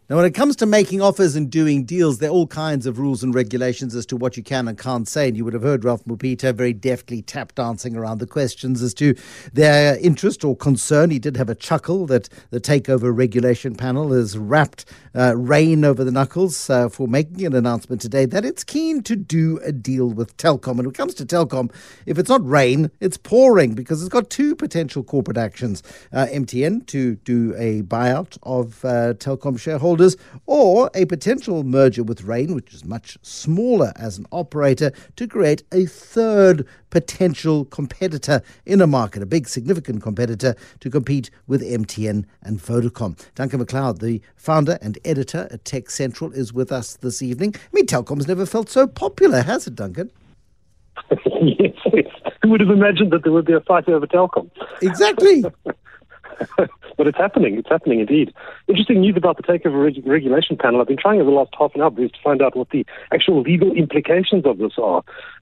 Now, when it comes to making offers and doing deals, there are all kinds of rules and regulations as to what you can and can't say. And you would have heard Ralph Mupita very deftly tap dancing around the questions as to their interest or concern. He did have a chuckle that the Takeover Regulation Panel has wrapped Rain over the knuckles for making an announcement today that it's keen to do a deal with Telkom. And when it comes to Telkom, if it's not rain, it's pouring, because it's got two potential corporate actions. MTN to do a buyout of Telkom shareholders, or a potential merger with Rain, which is much smaller as an operator, to create a third potential competitor in a market, a big significant competitor to compete with MTN and Vodacom. Duncan McLeod, the founder and editor at Tech Central, is with us this evening. I mean, Telkom's never felt so popular, has it, Duncan? Yes. Who would have imagined that there would be a fight over Telkom? Exactly. But it's happening. It's happening indeed. Interesting news about the Takeover Regulation Panel. I've been trying over the last half an hour to find out what the actual legal implications of this are.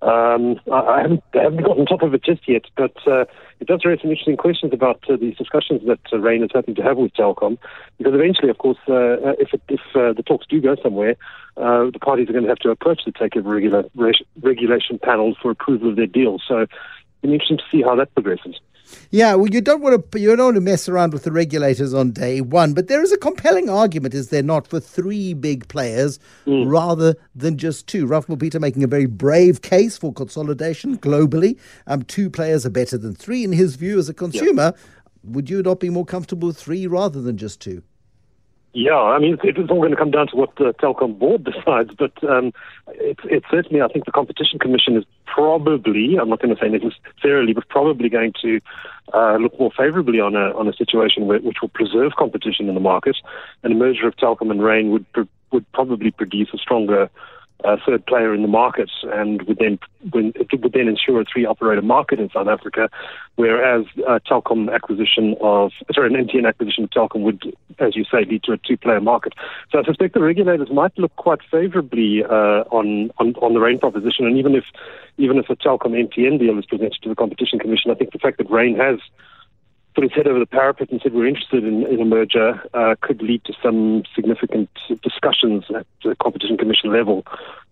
I haven't gotten on top of it just yet, but it does raise some interesting questions about these discussions that Rain is hoping to have with Telkom. Because eventually, of course, if the talks do go somewhere, the parties are going to have to approach the Takeover Regulation Panel for approval of their deal. So it's interesting to see how that progresses. Yeah, well, you don't want to mess around with the regulators on day one, but there is a compelling argument, is there not, for three big players rather than just two? Ralph Mupita making a very brave case for consolidation globally. Two players are better than three, in his view, as a consumer. Yeah. Would you not be more comfortable with three rather than just two? Yeah, I mean, it's all going to come down to what the Telkom board decides, but it's certainly, I think the Competition Commission is probably, I'm not going to say necessarily, but probably going to look more favourably on a situation which will preserve competition in the market, and a merger of Telkom and Rain would probably produce a stronger third player in the market, and would then ensure a three-operator market in South Africa, whereas an MTN acquisition of Telkom would, as you say, lead to a two-player market. So I suspect the regulators might look quite favourably on the Rain proposition, and even if a Telkom MTN deal is presented to the Competition Commission, I think the fact that Rain has put his head over the parapet and said we're interested in a merger could lead to some significant discussions at the Competition Commission level,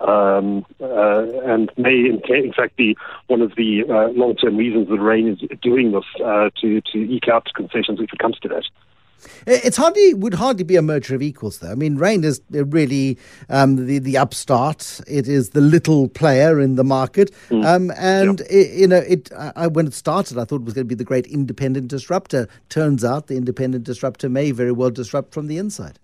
and may in fact be one of the long-term reasons that Rain is doing this, to eke out concessions if it comes to that. Would hardly be a merger of equals, though. I mean, Rain is really the upstart. It is the little player in the market, when it started, I thought it was going to be the great independent disruptor. Turns out the independent disruptor may very well disrupt from the inside.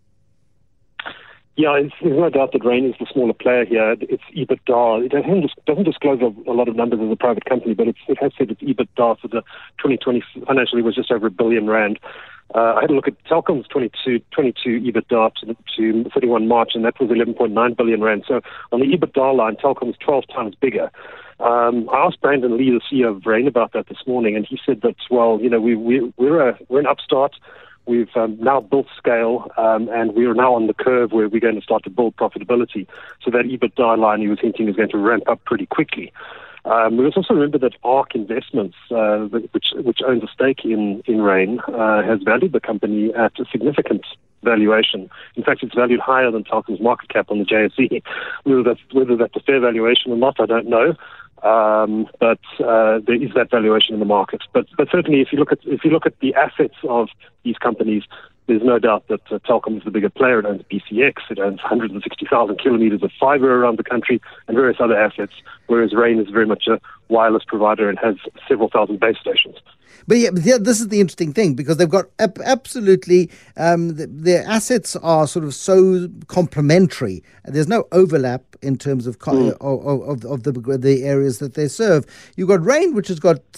Yeah, there's no doubt that Rain is the smaller player here. Its EBITDA, it doesn't disclose a lot of numbers as a private company, but it has said its EBITDA for the 2020 financially was just over R1 billion. I had a look at Telkom's 22 EBITDA to 31 March, and that was 11.9 billion rand. So on the EBITDA line, Telkom is 12 times bigger. I asked Brandon Lee, the CEO of Rain, about that this morning, and he said that, well, we're an upstart. We've now built scale, and we are now on the curve where we're going to start to build profitability. So that EBITDA line he was hinting is going to ramp up pretty quickly. We must also remember that ARC Investments, which owns a stake in Rain, has valued the company at a significant valuation. In fact, it's valued higher than Telkom's market cap on the JSE. Whether that's a fair valuation or not, I don't know. But there is that valuation in the market. But certainly, if you look at the assets of these companies, there's no doubt that Telkom is the bigger player. It owns BCX, it owns 160,000 kilometers of fiber around the country, and various other assets, whereas Rain is very much a wireless provider and has several thousand base stations. But yeah, this is the interesting thing, because they've got absolutely, their assets are sort of so complementary. There's no overlap in terms of the areas that they serve. You've got Rain, which has got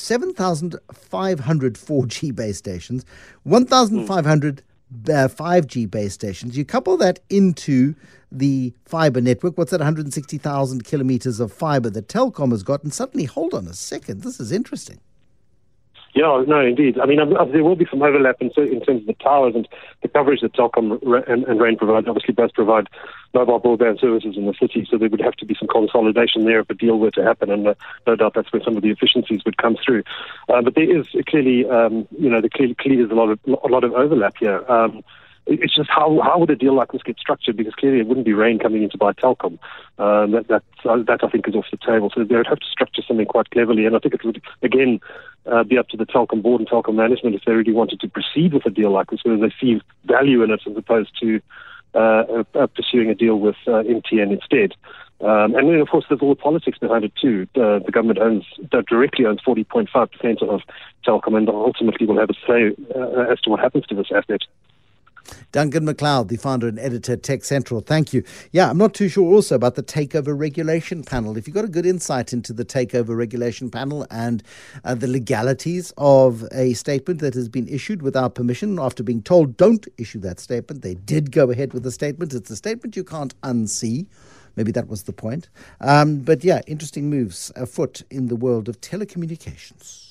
7,500 4G base stations, 1,500 5G base stations. You couple that into the fiber network, what's that, 160,000 kilometers of fiber that Telkom has got, and suddenly, hold on a second, this is interesting. Yeah, no, indeed. I mean, there will be some overlap in terms of the towers and the coverage that Telkom and Rain provide. Obviously, both provide mobile broadband services in the city, so there would have to be some consolidation there if a deal were to happen, and no doubt that's where some of the efficiencies would come through. But there is clearly, there's a lot of overlap here. it's just how would a deal like this get structured? Because clearly it wouldn't be Rain coming in to buy Telkom. That I think is off the table. So they would have to structure something quite cleverly, and I think it would again be up to the Telkom board and Telkom management if they really wanted to proceed with a deal like this, whether they see value in it as opposed to pursuing a deal with MTN instead. And then, of course, there's all the politics behind it too. The government directly owns 40.5% of Telkom, and ultimately will have a say as to what happens to this asset. Duncan McLeod, the founder and editor at Tech Central. Thank you. Yeah, I'm not too sure also about the Takeover Regulation Panel. If you've got a good insight into the Takeover Regulation Panel and the legalities of a statement that has been issued without permission after being told don't issue that statement, they did go ahead with the statement. It's a statement you can't unsee. Maybe that was the point. But yeah, interesting moves afoot in the world of telecommunications.